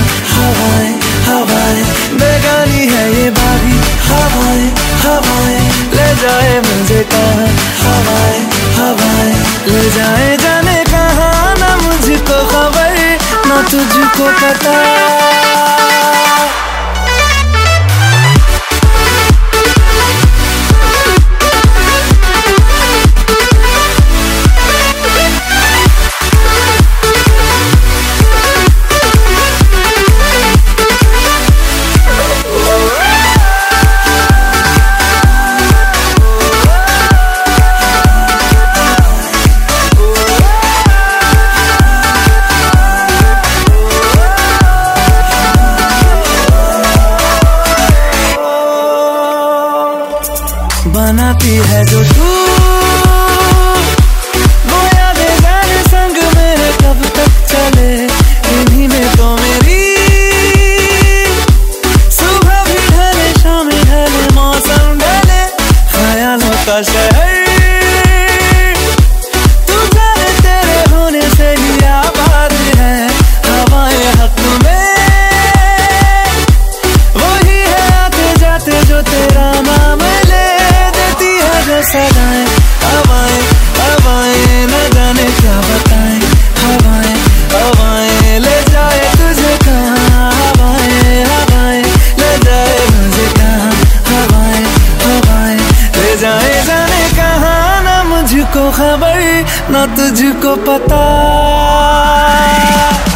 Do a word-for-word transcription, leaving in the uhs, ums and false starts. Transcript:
हवाएं हवाएं बेगानी है ये बारी, हवाएं हवाएं ले जाए मुझे कहाँ, हवाएं हवाएं ले जाए जाने कहाँ, ना मुझको खबर ना तुझको पता। बनाती है जो तू वो यादें जाने संग मेरे कब तक चले, इन्हीं में तो मेरी सुबह भी ढले शाम ढले मौसम ढले, ख्यालों का शहर तू जाने तेरे होने से ही आबाद है, हवाएं हक में वही है आते जाते जो तेरा नाम ले सदाएं, हवाएं हवाएं न जाने क्या बताएं, हवाएं हवाएं ले जाए तुझे कहाँ, हवाएं हवाएं ले जाए मुझे कहाँ, हवाएं हवाएं ले जाए जाने कहाँ, ना मुझको खबर ना तुझको पता।